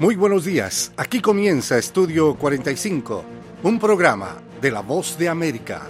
Muy buenos días, aquí comienza Estudio 45, un programa de La Voz de América.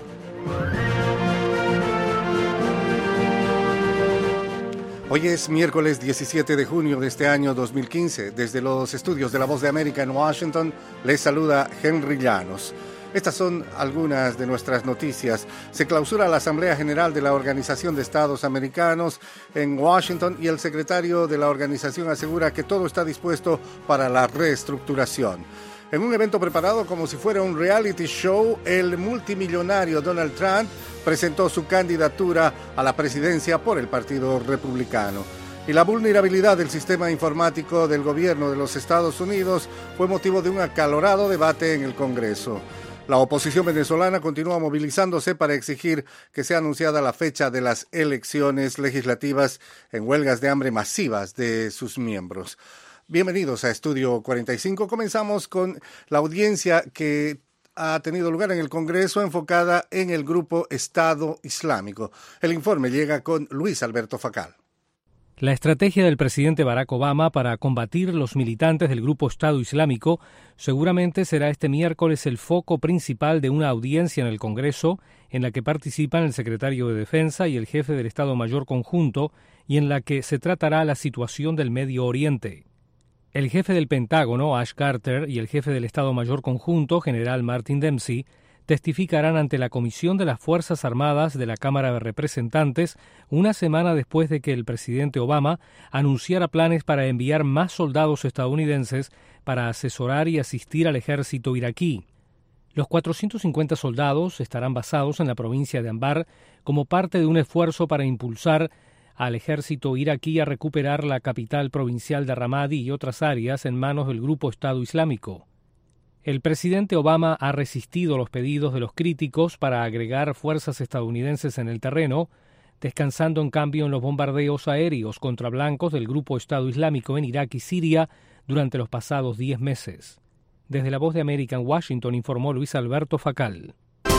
Hoy es miércoles 17 de junio de este año 2015. Desde los estudios de La Voz de América en Washington, les saluda Henry Llanos. Estas son algunas de nuestras noticias. Se clausura la Asamblea General de la Organización de Estados Americanos en Washington y el secretario de la organización asegura que todo está dispuesto para la reestructuración. En un evento preparado como si fuera un reality show, el multimillonario Donald Trump presentó su candidatura a la presidencia por el Partido Republicano. Y la vulnerabilidad del sistema informático del gobierno de los Estados Unidos fue motivo de un acalorado debate en el Congreso. La oposición venezolana continúa movilizándose para exigir que sea anunciada la fecha de las elecciones legislativas en huelgas de hambre masivas de sus miembros. Bienvenidos a Estudio 45. Comenzamos con la audiencia que ha tenido lugar en el Congreso enfocada en el grupo Estado Islámico. El informe llega con Luis Alberto Facal. La estrategia del presidente Barack Obama para combatir los militantes del grupo Estado Islámico seguramente será este miércoles el foco principal de una audiencia en el Congreso en la que participan el secretario de Defensa y el jefe del Estado Mayor Conjunto y en la que se tratará la situación del Medio Oriente. El jefe del Pentágono, Ash Carter, y el jefe del Estado Mayor Conjunto, general Martin Dempsey, testificarán ante la Comisión de las Fuerzas Armadas de la Cámara de Representantes una semana después de que el presidente Obama anunciara planes para enviar más soldados estadounidenses para asesorar y asistir al ejército iraquí. Los 450 soldados estarán basados en la provincia de Anbar como parte de un esfuerzo para impulsar al ejército iraquí a recuperar la capital provincial de Ramadi y otras áreas en manos del grupo Estado Islámico. El presidente Obama ha resistido los pedidos de los críticos para agregar fuerzas estadounidenses en el terreno, descansando en cambio en los bombardeos aéreos contra blancos del grupo Estado Islámico en Irak y Siria durante los pasados 10 meses. Desde La Voz de América en Washington informó Luis Alberto Facal.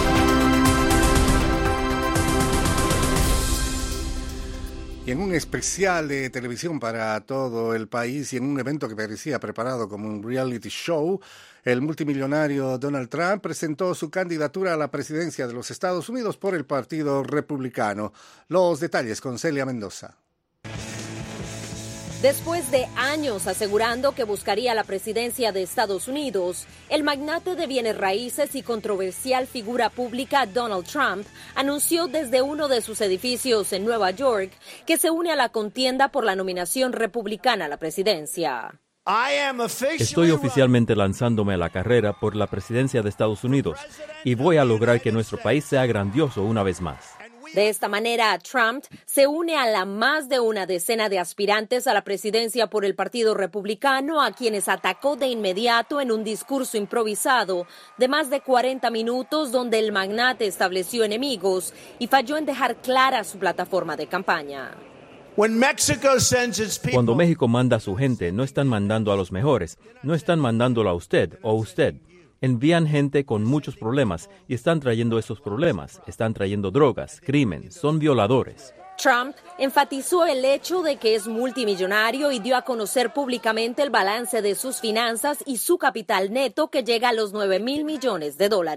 Y en un especial de televisión para todo el país y en un evento que parecía preparado como un reality show, el multimillonario Donald Trump presentó su candidatura a la presidencia de los Estados Unidos por el Partido Republicano. Los detalles con Celia Mendoza. Después de años asegurando que buscaría la presidencia de Estados Unidos, el magnate de bienes raíces y controversial figura pública Donald Trump anunció desde uno de sus edificios en Nueva York que se une a la contienda por la nominación republicana a la presidencia. Estoy oficialmente lanzándome a la carrera por la presidencia de Estados Unidos y voy a lograr que nuestro país sea grandioso una vez más. De esta manera, Trump se une a la más de una decena de aspirantes a la presidencia por el Partido Republicano, a quienes atacó de inmediato en un discurso improvisado de más de 40 minutos donde el magnate estableció enemigos y falló en dejar clara su plataforma de campaña. Cuando México manda a su gente, no están mandando a los mejores, no están mandándolo a usted o usted. Envían gente con muchos problemas y están trayendo esos problemas. Están trayendo drogas, crimen, son violadores. Trump enfatizó el hecho de que es multimillonario y dio a conocer públicamente el balance de sus finanzas y su capital neto que llega a los $9,000 millones.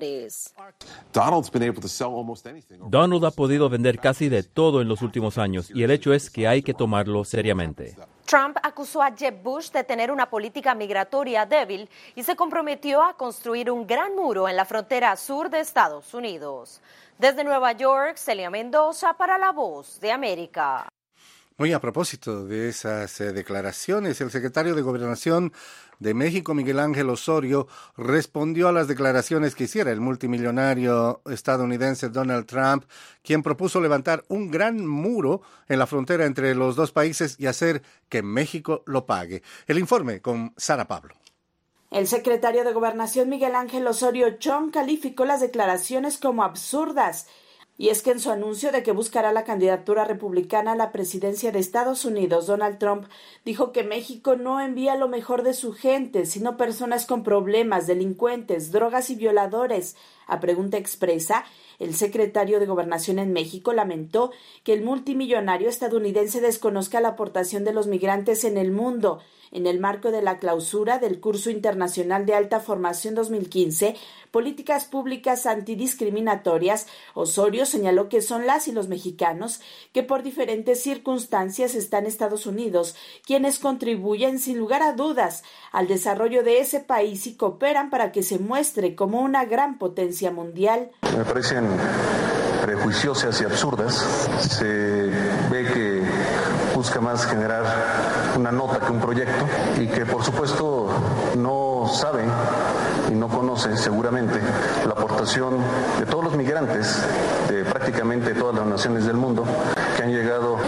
Donald ha podido vender casi de todo en los últimos años y el hecho es que hay que tomarlo seriamente. Trump acusó a Jeb Bush de tener una política migratoria débil y se comprometió a construir un gran muro en la frontera sur de Estados Unidos. Desde Nueva York, Celia Mendoza para La Voz de América. Muy a propósito de esas declaraciones, el secretario de Gobernación de México, Miguel Ángel Osorio, respondió a las declaraciones que hiciera el multimillonario estadounidense Donald Trump, quien propuso levantar un gran muro en la frontera entre los dos países y hacer que México lo pague. El informe con Sara Pablo. El secretario de Gobernación Miguel Ángel Osorio Chong calificó las declaraciones como absurdas. Y es que en su anuncio de que buscará la candidatura republicana a la presidencia de Estados Unidos, Donald Trump dijo que México no envía lo mejor de su gente, sino personas con problemas, delincuentes, drogas y violadores. A pregunta expresa, el secretario de Gobernación en México lamentó que el multimillonario estadounidense desconozca la aportación de los migrantes en el mundo. En el marco de la clausura del Curso Internacional de Alta Formación 2015, Políticas Públicas Antidiscriminatorias, Osorio señaló que son las y los mexicanos que por diferentes circunstancias están en Estados Unidos, quienes contribuyen sin lugar a dudas al desarrollo de ese país y cooperan para que se muestre como una gran potencia mundial. Me parecen prejuiciosas y absurdas. Se ve que busca más generar una nota que un proyecto y que por supuesto no sabe y no conoce seguramente la aportación de todos los migrantes de prácticamente todas las naciones del mundo que han llegado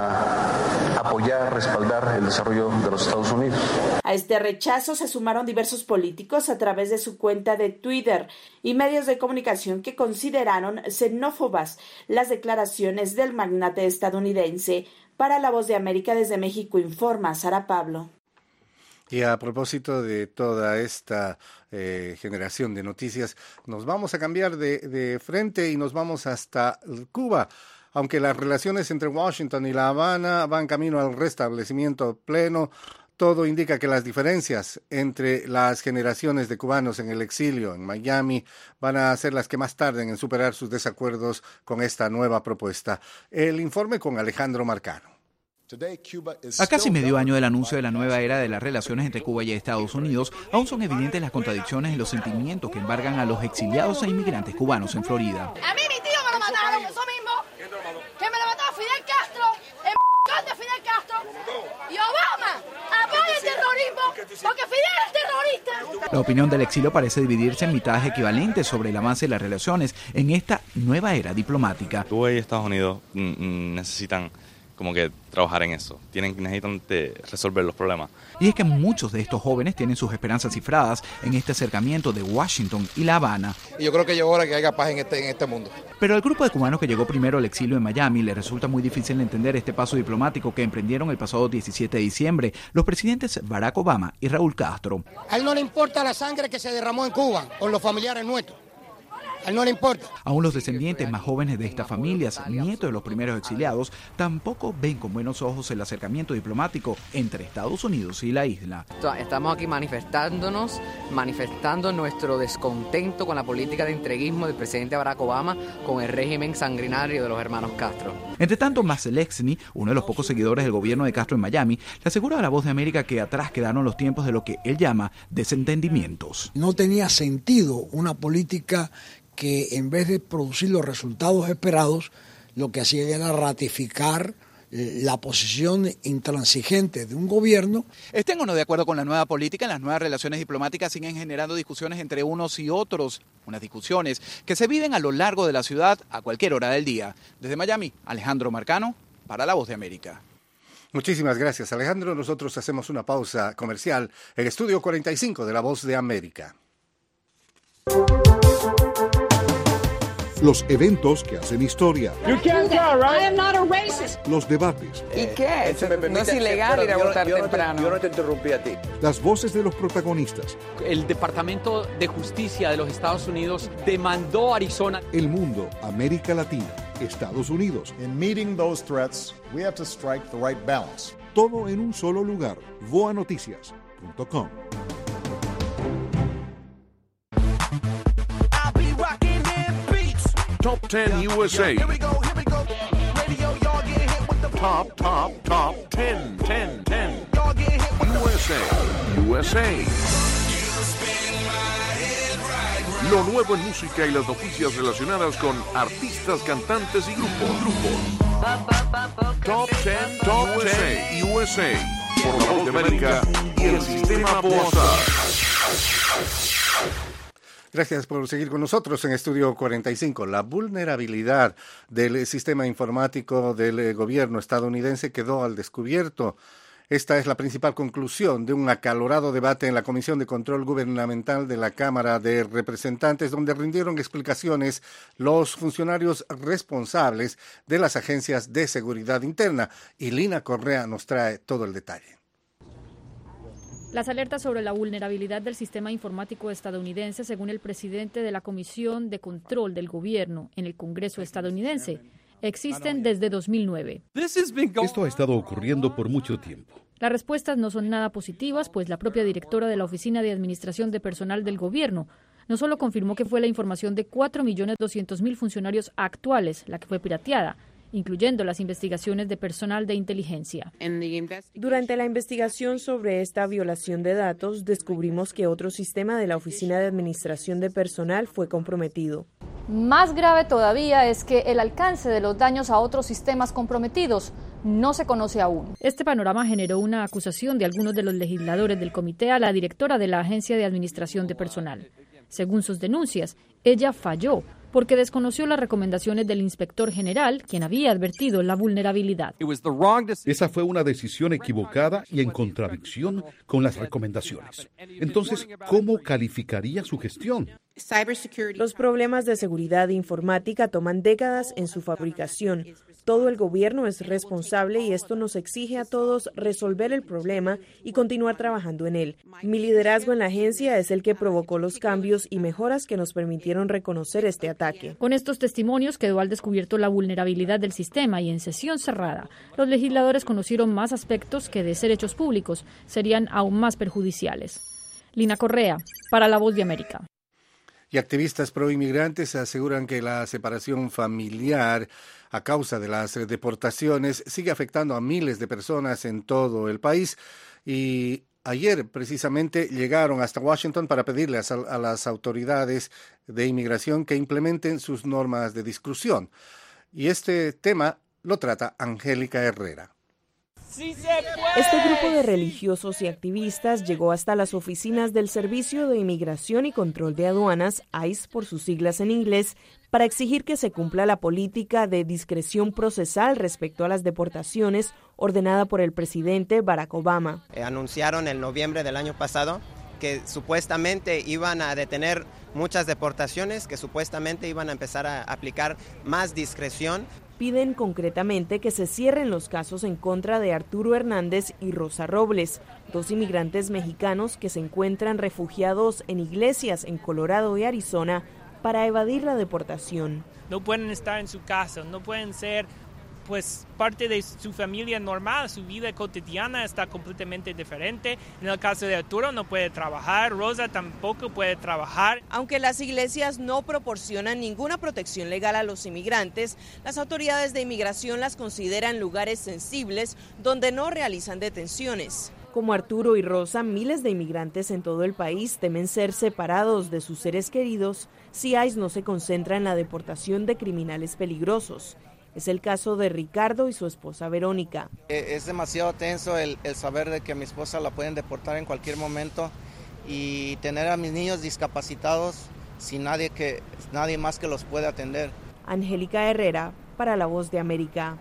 a apoyar, respaldar el desarrollo de los Estados Unidos. A este rechazo se sumaron diversos políticos a través de su cuenta de Twitter y medios de comunicación que consideraron xenófobas las declaraciones del magnate estadounidense. Para La Voz de América, desde México, informa Sara Pablo. Y a propósito de toda esta generación de noticias, nos vamos a cambiar de frente y nos vamos hasta Cuba. Aunque las relaciones entre Washington y La Habana van camino al restablecimiento pleno, todo indica que las diferencias entre las generaciones de cubanos en el exilio en Miami van a ser las que más tarden en superar sus desacuerdos con esta nueva propuesta. El informe con Alejandro Marcano. A casi medio año del anuncio de la nueva era de las relaciones entre Cuba y Estados Unidos, aún son evidentes las contradicciones y los sentimientos que embargan a los exiliados e inmigrantes cubanos en Florida. A mí mi tío me lo mataron, eso mismo. Que me lo mató Fidel Castro, el de Fidel Castro. Y Obama apoya el terrorismo porque Fidel es terrorista. La opinión del exilio parece dividirse en mitades equivalentes sobre el avance de las relaciones en esta nueva era diplomática. Cuba y Estados Unidos necesitan como que trabajar en eso, necesitan resolver los problemas. Y es que muchos de estos jóvenes tienen sus esperanzas cifradas en este acercamiento de Washington y La Habana. Y yo creo que llegó hora que haya paz en este mundo. Pero al grupo de cubanos que llegó primero al exilio en Miami le resulta muy difícil entender este paso diplomático que emprendieron el pasado 17 de diciembre los presidentes Barack Obama y Raúl Castro. A él no le importa la sangre que se derramó en Cuba con los familiares nuestros. A él no le importa. Aún los descendientes más jóvenes de estas familias, nietos de los primeros exiliados, tampoco ven con buenos ojos el acercamiento diplomático entre Estados Unidos y la isla. Estamos aquí manifestando nuestro descontento con la política de entreguismo del presidente Barack Obama con el régimen sanguinario de los hermanos Castro. Entre tanto, Mazelexny, uno de los pocos seguidores del gobierno de Castro en Miami, le asegura a La Voz de América que atrás quedaron los tiempos de lo que él llama desentendimientos. No tenía sentido una política que en vez de producir los resultados esperados, lo que hacía era ratificar la posición intransigente de un gobierno. Estén o no de acuerdo con la nueva política, las nuevas relaciones diplomáticas siguen generando discusiones entre unos y otros, unas discusiones que se viven a lo largo de la ciudad a cualquier hora del día. Desde Miami, Alejandro Marcano, para La Voz de América. Muchísimas gracias, Alejandro. Nosotros hacemos una pausa comercial en Estudio 45 de La Voz de América. Los eventos que hacen historia. Los debates. ¿Y qué? No es ilegal ir a votar temprano. Yo no te interrumpí a ti. Las voces de los protagonistas. El Departamento de Justicia de los Estados Unidos demandó a Arizona. El mundo, América Latina, Estados Unidos. In meeting those threats, we have to strike the right balance. Todo en un solo lugar. voanoticias.com. Top 10 USA. Here we go. Radio, y'all get hit with the top 10. Y'all get hit with USA. Lo nuevo en música y las noticias relacionadas con artistas, cantantes y grupos. Top 10 USA. Por La Voz de América y el Sistema Boazar. Gracias por seguir con nosotros en Estudio 45. La vulnerabilidad del sistema informático del gobierno estadounidense quedó al descubierto. Esta es la principal conclusión de un acalorado debate en la Comisión de Control Gubernamental de la Cámara de Representantes, donde rindieron explicaciones los funcionarios responsables de las agencias de seguridad interna. Y Lina Correa nos trae todo el detalle. Las alertas sobre la vulnerabilidad del sistema informático estadounidense, según el presidente de la Comisión de Control del Gobierno en el Congreso estadounidense, existen desde 2009. Esto ha estado ocurriendo por mucho tiempo. Las respuestas no son nada positivas, pues la propia directora de la Oficina de Administración de Personal del Gobierno no solo confirmó que fue la información de 4.200.000 funcionarios actuales la que fue pirateada, incluyendo las investigaciones de personal de inteligencia. Durante la investigación sobre esta violación de datos, descubrimos que otro sistema de la Oficina de Administración de Personal fue comprometido. Más grave todavía es que el alcance de los daños a otros sistemas comprometidos no se conoce aún. Este panorama generó una acusación de algunos de los legisladores del comité a la directora de la Agencia de Administración de Personal. Según sus denuncias, ella falló porque desconoció las recomendaciones del inspector general, quien había advertido la vulnerabilidad. Esa fue una decisión equivocada y en contradicción con las recomendaciones. Entonces, ¿cómo calificaría su gestión? Los problemas de seguridad informática toman décadas en su fabricación. Todo el gobierno es responsable y esto nos exige a todos resolver el problema y continuar trabajando en él. Mi liderazgo en la agencia es el que provocó los cambios y mejoras que nos permitieron reconocer este ataque. Con estos testimonios quedó al descubierto la vulnerabilidad del sistema y en sesión cerrada, los legisladores conocieron más aspectos que, de ser hechos públicos, serían aún más perjudiciales. Lina Correa, para La Voz de América. Y activistas pro-inmigrantes aseguran que la separación familiar a causa de las deportaciones sigue afectando a miles de personas en todo el país. Y ayer precisamente llegaron hasta Washington para pedirle a las autoridades de inmigración que implementen sus normas de discusión. Y este tema lo trata Angélica Herrera. Este grupo de religiosos y activistas llegó hasta las oficinas del Servicio de Inmigración y Control de Aduanas, ICE por sus siglas en inglés, para exigir que se cumpla la política de discreción procesal respecto a las deportaciones ordenada por el presidente Barack Obama. Anunciaron en noviembre del año pasado que supuestamente iban a detener muchas deportaciones, que supuestamente iban a empezar a aplicar más discreción. Piden concretamente que se cierren los casos en contra de Arturo Hernández y Rosa Robles, dos inmigrantes mexicanos que se encuentran refugiados en iglesias en Colorado y Arizona para evadir la deportación. No pueden estar en su casa, no pueden ser parte de su familia normal, su vida cotidiana está completamente diferente. En el caso de Arturo no puede trabajar, Rosa tampoco puede trabajar. Aunque las iglesias no proporcionan ninguna protección legal a los inmigrantes, las autoridades de inmigración las consideran lugares sensibles donde no realizan detenciones. Como Arturo y Rosa, miles de inmigrantes en todo el país temen ser separados de sus seres queridos si ICE no se concentra en la deportación de criminales peligrosos. Es el caso de Ricardo y su esposa Verónica. Es demasiado tenso el saber de que a mi esposa la pueden deportar en cualquier momento y tener a mis niños discapacitados sin nadie más que los pueda atender. Angélica Herrera, para La Voz de América.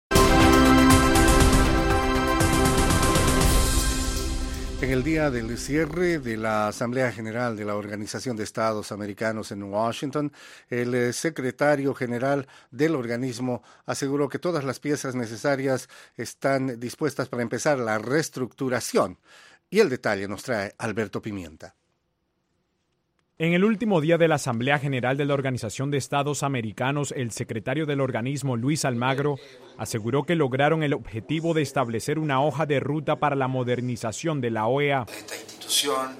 En el día del cierre de la Asamblea General de la Organización de Estados Americanos en Washington, el secretario general del organismo aseguró que todas las piezas necesarias están dispuestas para empezar la reestructuración. Y el detalle nos trae Alberto Pimienta. En el último día de la Asamblea General de la Organización de Estados Americanos, el secretario del organismo, Luis Almagro, aseguró que lograron el objetivo de establecer una hoja de ruta para la modernización de la OEA. Esta institución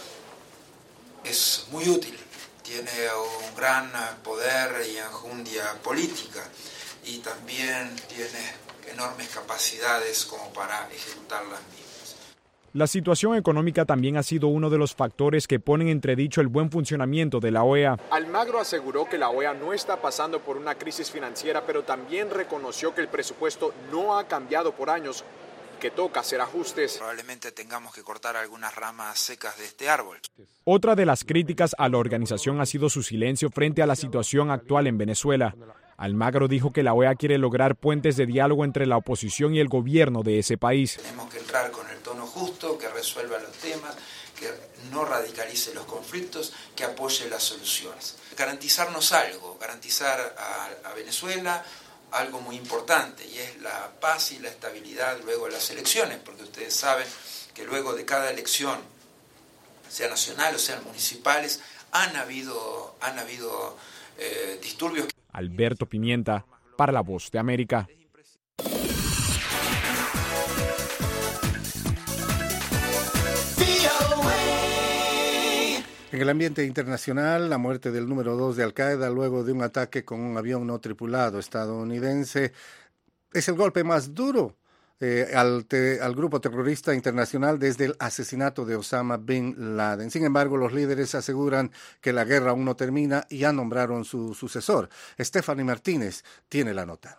es muy útil, tiene un gran poder y enjundia política y también tiene enormes capacidades como para ejecutar las mismas. La situación económica también ha sido uno de los factores que ponen en entredicho el buen funcionamiento de la OEA. Almagro aseguró que la OEA no está pasando por una crisis financiera, pero también reconoció que el presupuesto no ha cambiado por años, que toca hacer ajustes. Probablemente tengamos que cortar algunas ramas secas de este árbol. Otra de las críticas a la organización ha sido su silencio frente a la situación actual en Venezuela. Almagro dijo que la OEA quiere lograr puentes de diálogo entre la oposición y el gobierno de ese país. Tenemos que entrar con el tono justo, que resuelva los temas, que no radicalice los conflictos, que apoye las soluciones. Garantizarnos algo, garantizar a Venezuela algo muy importante, y es la paz y la estabilidad luego de las elecciones, porque ustedes saben que luego de cada elección, sea nacional o sean municipales, han habido disturbios. Alberto Pimienta, para La Voz de América. En el ambiente internacional, la muerte del número 2 de Al-Qaeda luego de un ataque con un avión no tripulado estadounidense es el golpe más duro al grupo terrorista internacional desde el asesinato de Osama Bin Laden. Sin embargo, los líderes aseguran que la guerra aún no termina y ya nombraron su sucesor. Stephanie Martínez tiene la nota.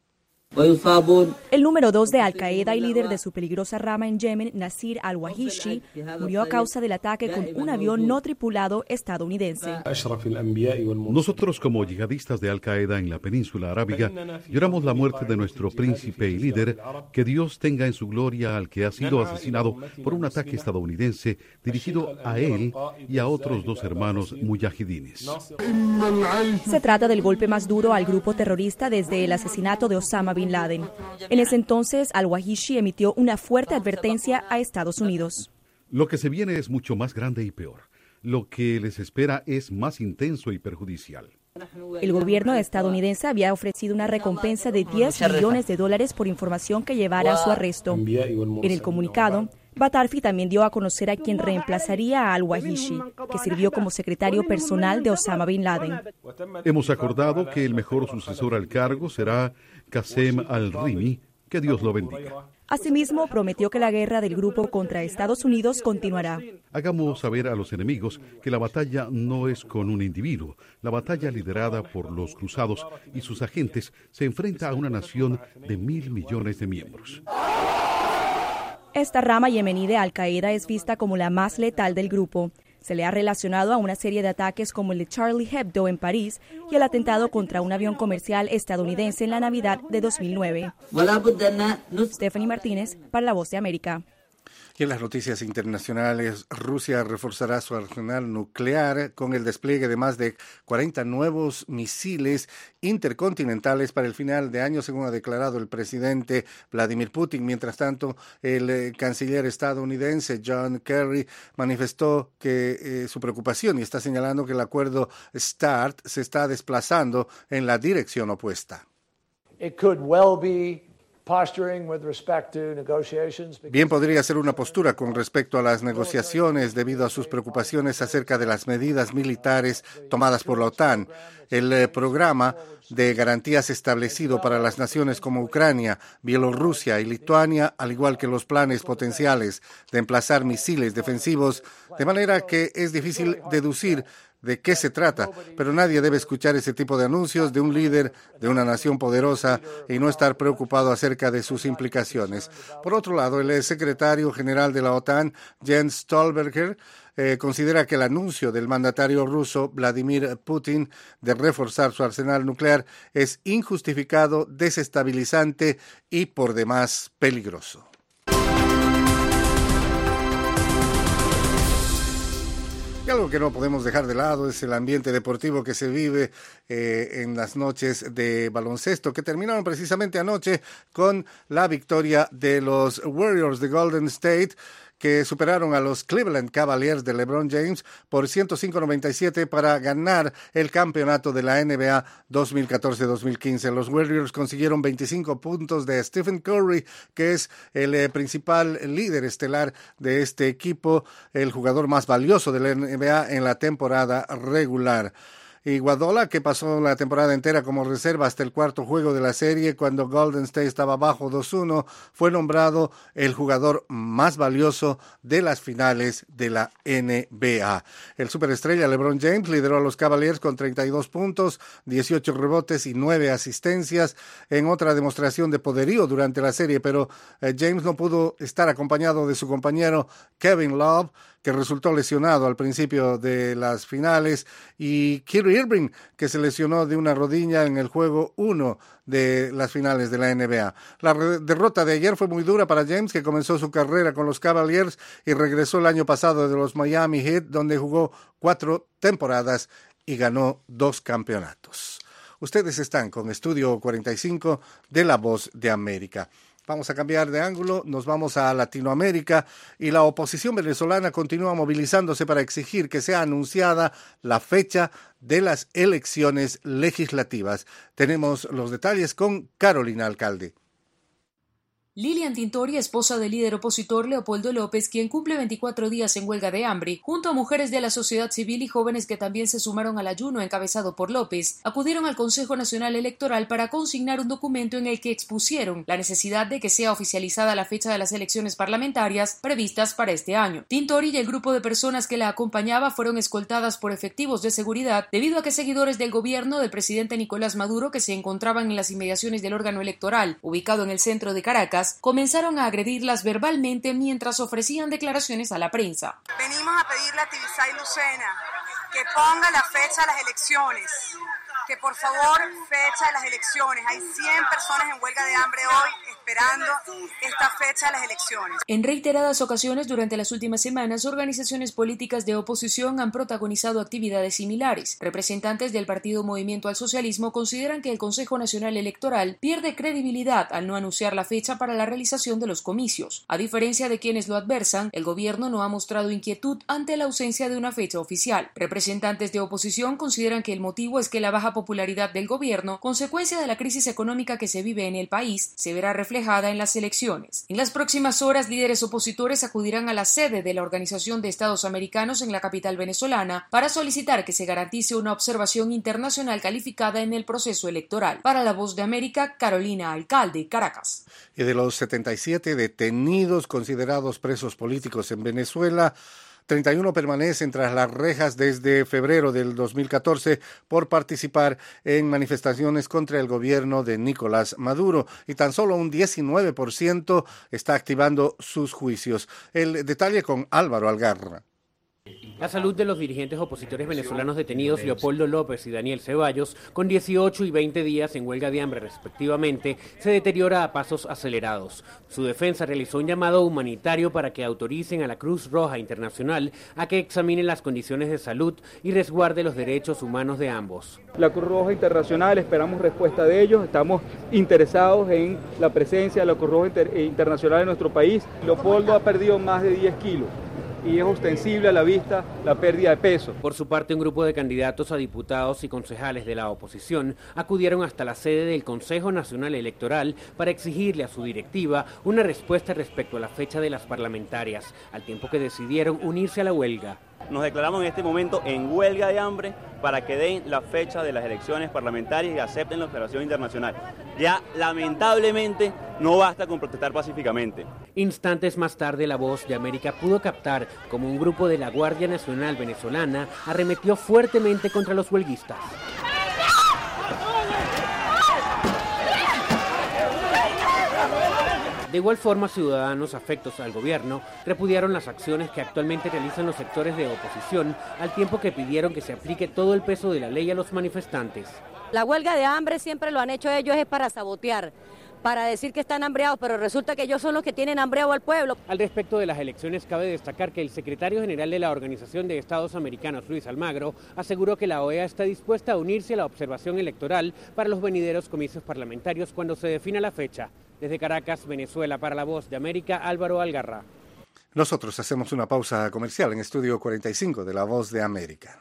El número 2 de Al-Qaeda y líder de su peligrosa rama en Yemen, Nasir al-Wahishi, murió a causa del ataque con un avión no tripulado estadounidense. Nosotros, como yihadistas de Al-Qaeda en la península arábiga, lloramos la muerte de nuestro príncipe y líder. Que Dios tenga en su gloria al que ha sido asesinado por un ataque estadounidense dirigido a él y a otros 2 hermanos mujahidines. Se trata del golpe más duro al grupo terrorista desde el asesinato de Osama Bin Laden. En ese entonces, al-Wahishi emitió una fuerte advertencia a Estados Unidos. Lo que se viene es mucho más grande y peor. Lo que les espera es más intenso y perjudicial. El gobierno estadounidense había ofrecido una recompensa de $10 millones por información que llevara a su arresto. En el comunicado, Batarfi también dio a conocer a quien reemplazaría a al-Wahishi, que sirvió como secretario personal de Osama Bin Laden. Hemos acordado que el mejor sucesor al cargo será Qasem al-Rimi. Que Dios lo bendiga. Asimismo, prometió que la guerra del grupo contra Estados Unidos continuará. Hagamos saber a los enemigos que la batalla no es con un individuo. La batalla liderada por los cruzados y sus agentes se enfrenta a una nación de 1.000 millones de miembros. Esta rama yemení de Al-Qaeda es vista como la más letal del grupo. Se le ha relacionado a una serie de ataques como el de Charlie Hebdo en París y el atentado contra un avión comercial estadounidense en la Navidad de 2009. Stephanie Martínez, para La Voz de América. Y en las noticias internacionales, Rusia reforzará su arsenal nuclear con el despliegue de más de 40 nuevos misiles intercontinentales para el final de año, según ha declarado el presidente Vladimir Putin. Mientras tanto, el canciller estadounidense John Kerry manifestó que su preocupación y está señalando que el acuerdo START se está desplazando en la dirección opuesta. Bien podría ser una postura con respecto a las negociaciones debido a sus preocupaciones acerca de las medidas militares tomadas por la OTAN. El programa de garantías establecido para las naciones como Ucrania, Bielorrusia y Lituania, al igual que los planes potenciales de emplazar misiles defensivos, de manera que es difícil deducir de qué se trata, pero nadie debe escuchar ese tipo de anuncios de un líder de una nación poderosa y no estar preocupado acerca de sus implicaciones. Por otro lado, el secretario general de la OTAN, Jens Stoltenberg, considera que el anuncio del mandatario ruso Vladimir Putin de reforzar su arsenal nuclear es injustificado, desestabilizante y por demás peligroso. Y algo que no podemos dejar de lado es el ambiente deportivo que se vive en las noches de baloncesto, que terminaron precisamente anoche con la victoria de los Warriors de Golden State, que superaron a los Cleveland Cavaliers de LeBron James por 105-97 para ganar el campeonato de la NBA 2014-2015. Los Warriors consiguieron 25 puntos de Stephen Curry, que es el principal líder estelar de este equipo, el jugador más valioso de la NBA en la temporada regular. Iguodala, que pasó la temporada entera como reserva hasta el cuarto juego de la serie cuando Golden State estaba abajo 2-1, fue nombrado el jugador más valioso de las finales de la NBA. El superestrella LeBron James lideró a los Cavaliers con 32 puntos, 18 rebotes y 9 asistencias en otra demostración de poderío durante la serie, pero James no pudo estar acompañado de su compañero Kevin Love, que resultó lesionado al principio de las finales, y Kyrie Irving, que se lesionó de una rodilla en el juego 1 de las finales de la NBA. La derrota de ayer fue muy dura para James, que comenzó su carrera con los Cavaliers y regresó el año pasado de los Miami Heat, donde jugó 4 temporadas y ganó 2 campeonatos. Ustedes están con Estudio 45 de La Voz de América. Vamos a cambiar de ángulo, nos vamos a Latinoamérica y la oposición venezolana continúa movilizándose para exigir que sea anunciada la fecha de las elecciones legislativas. Tenemos los detalles con Carolina Alcalde. Lilian Tintori, esposa del líder opositor Leopoldo López, quien cumple 24 días en huelga de hambre, junto a mujeres de la sociedad civil y jóvenes que también se sumaron al ayuno encabezado por López, acudieron al Consejo Nacional Electoral para consignar un documento en el que expusieron la necesidad de que sea oficializada la fecha de las elecciones parlamentarias previstas para este año. Tintori y el grupo de personas que la acompañaba fueron escoltadas por efectivos de seguridad debido a que seguidores del gobierno del presidente Nicolás Maduro, que se encontraban en las inmediaciones del órgano electoral ubicado en el centro de Caracas, comenzaron a agredirlas verbalmente mientras ofrecían declaraciones a la prensa. Venimos a pedirle a Tibisay Lucena que ponga la fecha de las elecciones, que por favor fecha de las elecciones. Hay 100 personas en huelga de hambre hoy esperando esta fecha de las elecciones. En reiteradas ocasiones durante las últimas semanas, organizaciones políticas de oposición han protagonizado actividades similares. Representantes del partido Movimiento al Socialismo consideran que el Consejo Nacional Electoral pierde credibilidad al no anunciar la fecha para la realización de los comicios. A diferencia de quienes lo adversan, el gobierno no ha mostrado inquietud ante la ausencia de una fecha oficial. Representantes de oposición consideran que el motivo es que la baja popularidad del gobierno, consecuencia de la crisis económica que se vive en el país, se verá reflejada en las elecciones. En las próximas horas, líderes opositores acudirán a la sede de la Organización de Estados Americanos en la capital venezolana para solicitar que se garantice una observación internacional calificada en el proceso electoral. Para La Voz de América, Carolina Alcalde, Caracas. Y de los 77 detenidos considerados presos políticos en Venezuela, 31 permanecen tras las rejas desde febrero del 2014 por participar en manifestaciones contra el gobierno de Nicolás Maduro y tan solo un 19% está activando sus juicios. El detalle con Álvaro Algarra. La salud de los dirigentes opositores venezolanos detenidos Leopoldo López y Daniel Ceballos, con 18 y 20 días en huelga de hambre respectivamente, se deteriora a pasos acelerados. Su defensa realizó un llamado humanitario para que autoricen a la Cruz Roja Internacional a que examine las condiciones de salud y resguarde los derechos humanos de ambos. La Cruz Roja Internacional, esperamos respuesta de ellos, estamos interesados en la presencia de la Cruz Roja Internacional en nuestro país. Leopoldo ha perdido más de 10 kilos. Y es ostensible a la vista la pérdida de peso. Por su parte, un grupo de candidatos a diputados y concejales de la oposición acudieron hasta la sede del Consejo Nacional Electoral para exigirle a su directiva una respuesta respecto a la fecha de las parlamentarias, al tiempo que decidieron unirse a la huelga. Nos declaramos en este momento en huelga de hambre para que den la fecha de las elecciones parlamentarias y acepten la observación internacional. Ya lamentablemente no basta con protestar pacíficamente. Instantes más tarde, La Voz de América pudo captar cómo un grupo de la Guardia Nacional venezolana arremetió fuertemente contra los huelguistas. De igual forma, ciudadanos afectos al gobierno repudiaron las acciones que actualmente realizan los sectores de oposición, al tiempo que pidieron que se aplique todo el peso de la ley a los manifestantes. La huelga de hambre siempre lo han hecho ellos es para sabotear, para decir que están hambreados, pero resulta que ellos son los que tienen hambreado al pueblo. Al respecto de las elecciones, cabe destacar que el secretario general de la Organización de Estados Americanos, Luis Almagro, aseguró que la OEA está dispuesta a unirse a la observación electoral para los venideros comicios parlamentarios cuando se defina la fecha. Desde Caracas, Venezuela, para La Voz de América, Álvaro Algarra. Nosotros hacemos una pausa comercial en Estudio 45 de La Voz de América.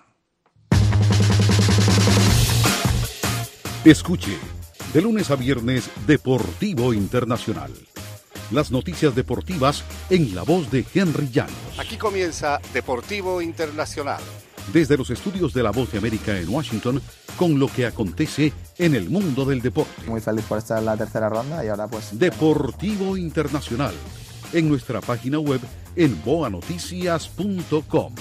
Escuche, de lunes a viernes, Deportivo Internacional. Las noticias deportivas en la voz de Henry Llanos. Aquí comienza Deportivo Internacional. Desde los estudios de La Voz de América en Washington, con lo que acontece en el mundo del deporte. Muy feliz por estar en la tercera ronda y ahora pues... Deportivo Internacional, en nuestra página web en boanoticias.com.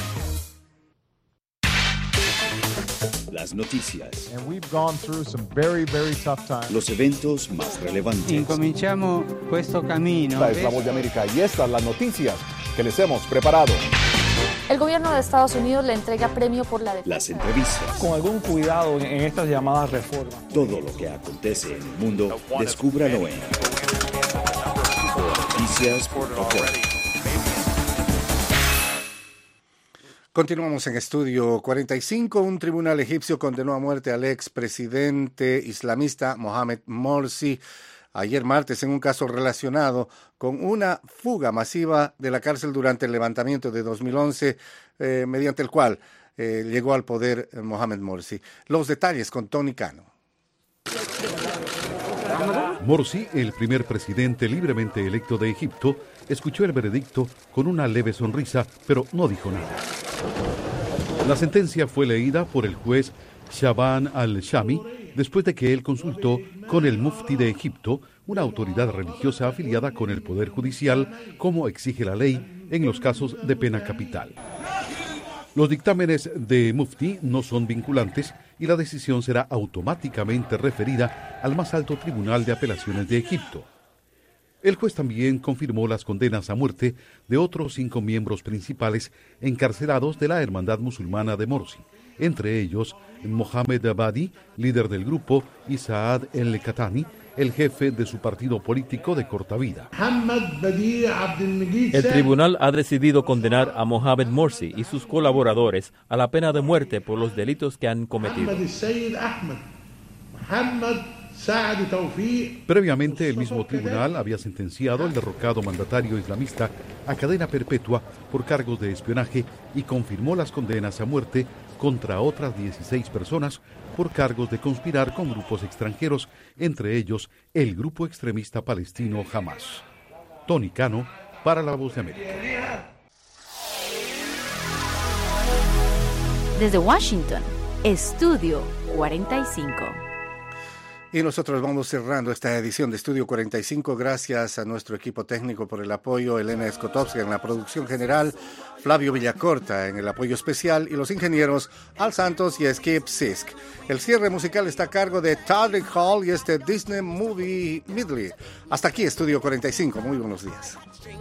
Las noticias. And we've gone through some very, very tough times. Los eventos más relevantes. Incominciamo questo cammino. Esta es La Voz de América y estas las noticias que les hemos preparado. El gobierno de Estados Unidos le entrega premio por la defensa. Las entrevistas. Con algún cuidado en estas llamadas reformas. Todo lo que acontece en el mundo, descúbralo en boanoticias.com. Continuamos en Estudio 45. Un tribunal egipcio condenó a muerte al expresidente islamista Mohamed Morsi ayer martes en un caso relacionado con una fuga masiva de la cárcel durante el levantamiento de 2011, mediante el cual llegó al poder Mohamed Morsi. Los detalles con Tony Cano. Morsi, el primer presidente libremente electo de Egipto, escuchó el veredicto con una leve sonrisa, pero no dijo nada. La sentencia fue leída por el juez Shaban al-Shami después de que él consultó con el mufti de Egipto, una autoridad religiosa afiliada con el Poder Judicial, como exige la ley en los casos de pena capital. Los dictámenes de mufti no son vinculantes y la decisión será automáticamente referida al más alto tribunal de apelaciones de Egipto. El juez también confirmó las condenas a muerte de otros 5 miembros principales encarcelados de la Hermandad Musulmana de Morsi, entre ellos Mohamed Abadi, líder del grupo, y Saad el-Katani, el jefe de su partido político de corta vida. El tribunal ha decidido condenar a Mohamed Morsi y sus colaboradores a la pena de muerte por los delitos que han cometido. Previamente, el mismo tribunal había sentenciado al derrocado mandatario islamista a cadena perpetua por cargos de espionaje y confirmó las condenas a muerte contra otras 16 personas por cargos de conspirar con grupos extranjeros, entre ellos el grupo extremista palestino Hamas. Tony Cano, para La Voz de América. Desde Washington, Estudio 45. Y nosotros vamos cerrando esta edición de Estudio 45. Gracias a nuestro equipo técnico por el apoyo, Elena Skotovska en la producción general, Flavio Villacorta en el apoyo especial y los ingenieros Al Santos y Skip Sisk. El cierre musical está a cargo de Tadrick Hall y Disney Movie Medley. Hasta aquí Estudio 45. Muy buenos días.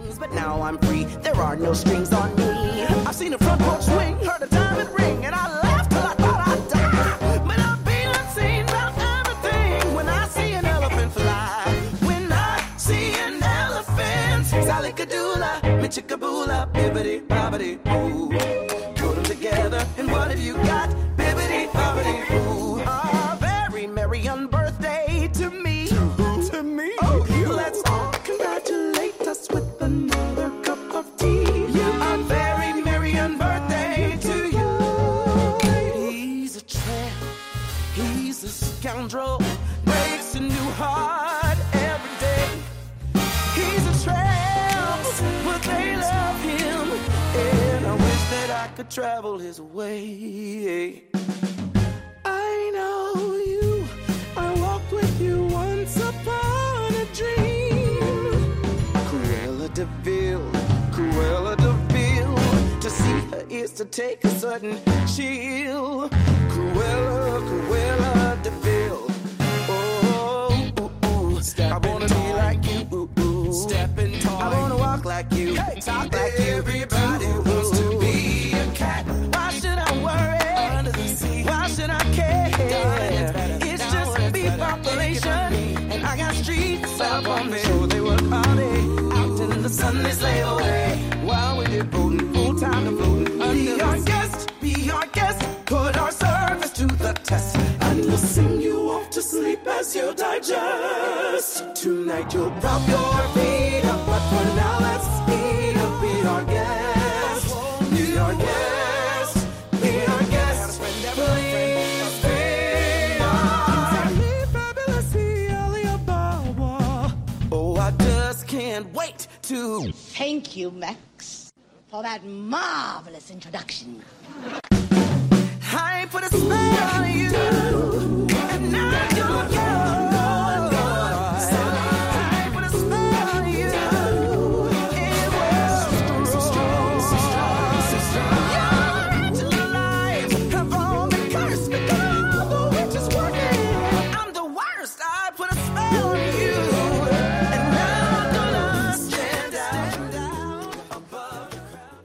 Chicaboola, bibbidi bobbidi boo. Put them together, and what have you got? Bibbidi bobbidi boo. A very merry birthday to me. To me? Oh, let's all congratulate us with another cup of tea. A very merry birthday to you. He's a tramp, he's a scoundrel, breaks a new heart every day. He's a tramp. They love him, and I wish that I could travel his way. I know you, I walked with you once upon a dream. Cruella de Vil, Cruella de Vil. To see her is to take a sudden chill. Cruella, Cruella de Vil. Oh, ooh, ooh. I wanna be like you. Stepping tall. I wanna walk like you, talk like you. Everybody wants to be a cat. Why should I worry? Under the sea. Why should I care? It's just a big population, and I got streets up on me. So they work all day, out in the sun they slay away. While we did boating, full time to floating. Be our guest, put our service to the test. And we'll sing you off to sleep as you digest. Tonight you'll drop your feet up, but for now let's speed up. Be our guest, be our guest, be our guest. Please be our guest. Oh, I just can't wait to. Thank you, Max, for that marvelous introduction. I put a spell on you, and now you're yours. I put a spell on you, it was so strong. Your angel lights have all been cursed because the witch is working. I'm the worst. I put a spell on you, and now I'm gonna stand out above the crowd.